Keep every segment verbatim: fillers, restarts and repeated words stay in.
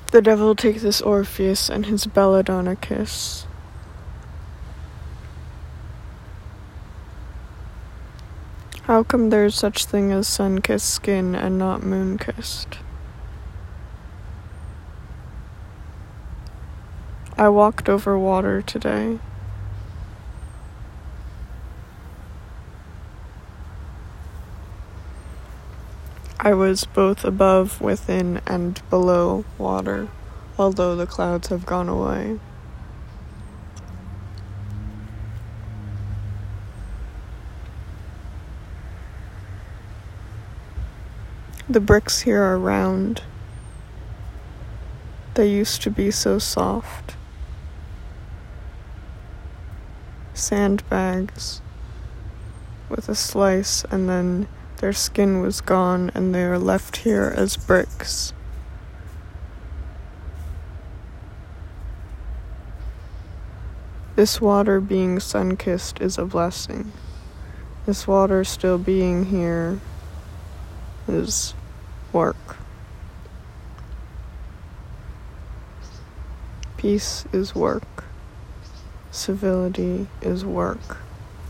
The devil taketh Orpheus and his belladonna kiss. How come there's such thing as sun-kissed skin and not moon-kissed? I walked over water today. I was both above, within, and below water, although the clouds have gone away. The bricks here are round. They used to be so soft. Sandbags with a slice, and then their skin was gone and they are left here as bricks. This water being sun-kissed is a blessing. This water still being here is work. Peace is work. Civility is work.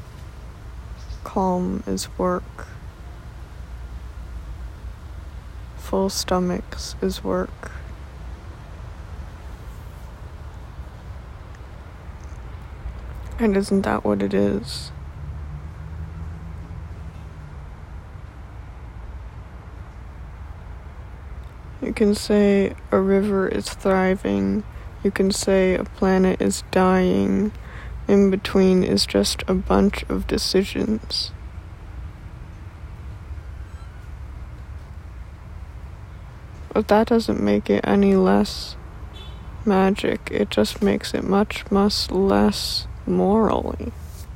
Calm is work. Full stomachs is work. And isn't that what it is? You can say a river is thriving. You can say a planet is dying. In between is just a bunch of decisions. But that doesn't make it any less magic. It just makes it much, much less morally.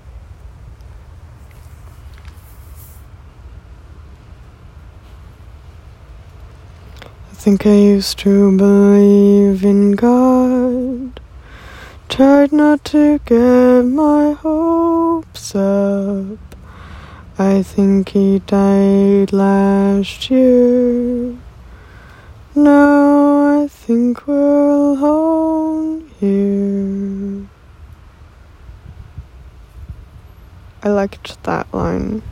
I think I used to believe in God. Tried not to get my hopes up. I think he died last year. Now I think we're alone here. I liked that line.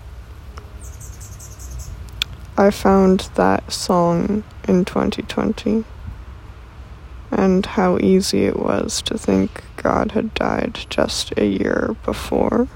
I found that song in twenty twenty, and how easy it was to think God had died just a year before.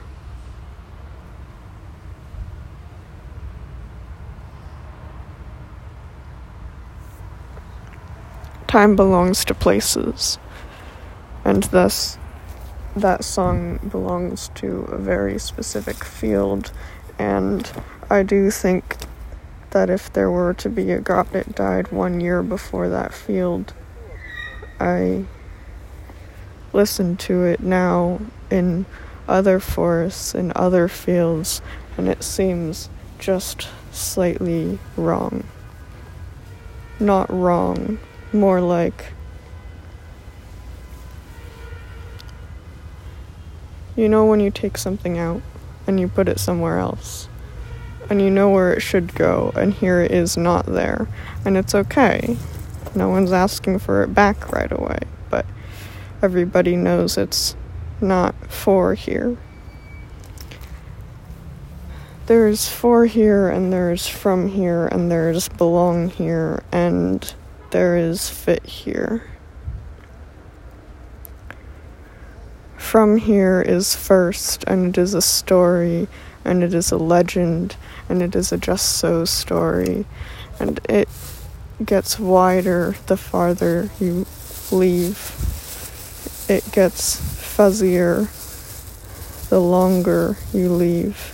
Time belongs to places, and thus that song belongs to a very specific field, and I do think that if there were to be a God that died one year before that field, I listen to it now in other forests, in other fields, and it seems just slightly wrong. Not wrong. More like, you know when you take something out and you put it somewhere else, and you know where it should go, and here it is not there, and it's okay. No one's asking for it back right away, but everybody knows it's not for here. There's for here, and there's from here, and there's belong here, and there is fit here. From here is first, and it is a story, and it is a legend, and it is a just so story, and it gets wider the farther you leave. It gets fuzzier the longer you leave.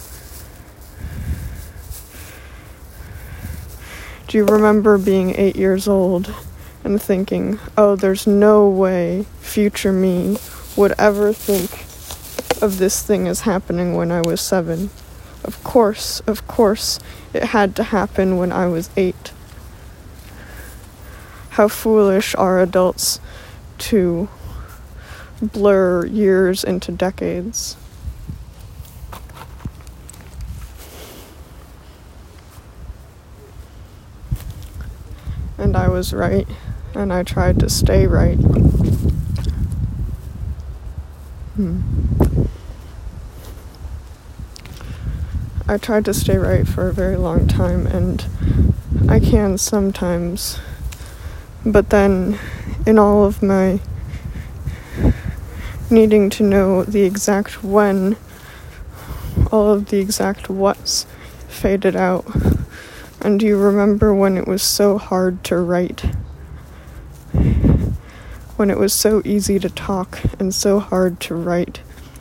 Do you remember being eight years old and thinking, oh, there's no way future me would ever think of this thing as happening when I was seven? Of course, of course, it had to happen when I was eight. How foolish are adults to blur years into decades. And I was right. and I tried to stay right. Hmm. I tried to stay right for a very long time, and I can sometimes, but then in all of my needing to know the exact when, all of the exact whats faded out. And do you remember when it was so hard to write? When it was so easy to talk and so hard to write?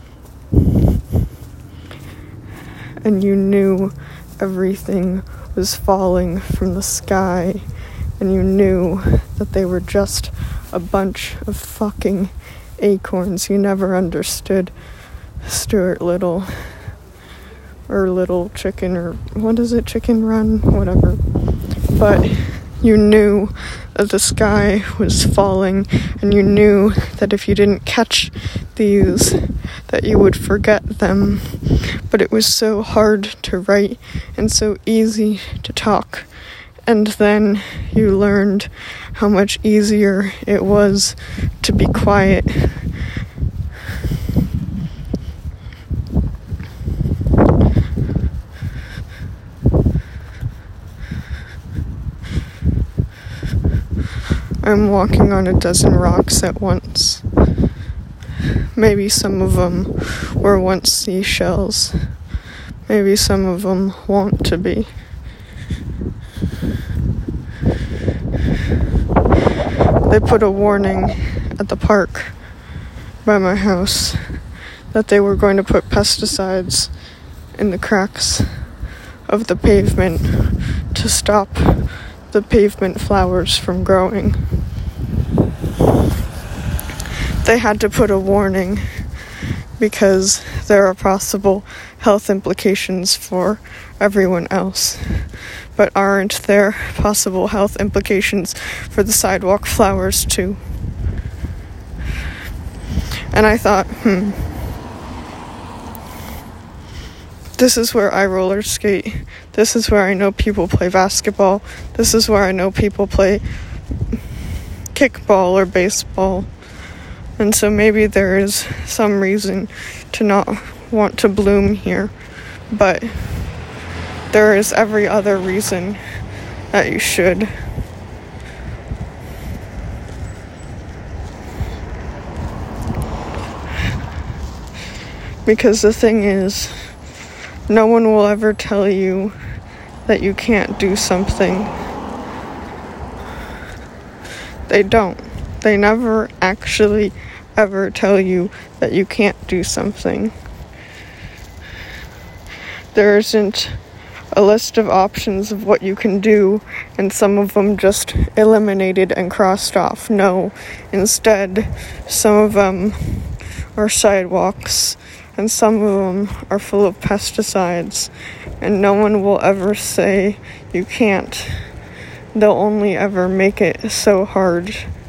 And you knew everything was falling from the sky, and you knew that they were just a bunch of fucking acorns. You never understood Stuart Little, or Little Chicken, or what is it, Chicken Run, whatever. But you knew that the sky was falling, and you knew that if you didn't catch these, that you would forget them. But it was so hard to write and so easy to talk. And then you learned how much easier it was to be quiet. I'm walking on a dozen rocks at once. Maybe some of them were once seashells. Maybe some of them want to be. They put a warning at the park by my house that they were going to put pesticides in the cracks of the pavement to stop the pavement flowers from growing. They had to put a warning because there are possible health implications for everyone else. But aren't there possible health implications for the sidewalk flowers too? And I thought, hmm, this is where I roller skate. This is where I know people play basketball. This is where I know people play kickball or baseball. And so maybe there is some reason to not want to bloom here. But there is every other reason that you should. Because the thing is, no one will ever tell you that you can't do something. They don't. They never actually ever tell you that you can't do something. There isn't a list of options of what you can do, and some of them just eliminated and crossed off. No, instead, some of them are sidewalks, and some of them are full of pesticides, and no one will ever say you can't. They'll only ever make it so hard